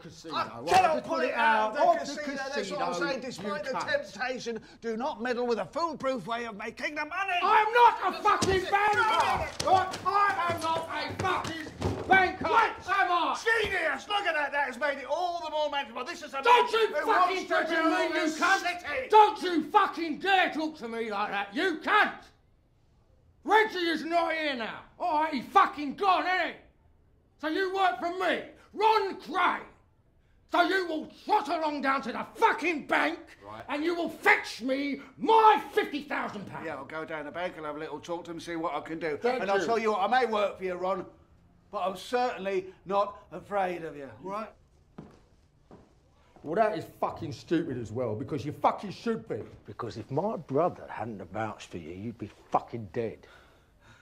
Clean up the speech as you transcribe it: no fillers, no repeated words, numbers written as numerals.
casino. I cannot pull it out of the casino. That's what I'm saying. Despite the temptation, do not meddle with a foolproof way of making the money. I'm not a fucking banker! Right? I am not a fucking banker! Am I? Genius! Look at that. That has made it all the more manageable. This is a Don't man you who fucking wants to threaten build me, you this cunt! city. Don't you fucking dare talk to me like that, you cunt! Reggie is not here now. All right, he's fucking gone, ain't he? So you work for me, Ron Cray. So you will trot along down to the fucking bank, right, and you will fetch me my £50,000. Yeah, I'll go down the bank and have a little talk to him, see what I can do. Thank and you. I'll tell you what, I may work for you, Ron, but I'm certainly not afraid of you, right? Well, that is fucking stupid as well, because you fucking should be. Because if my brother hadn't have vouched for you, you'd be fucking dead.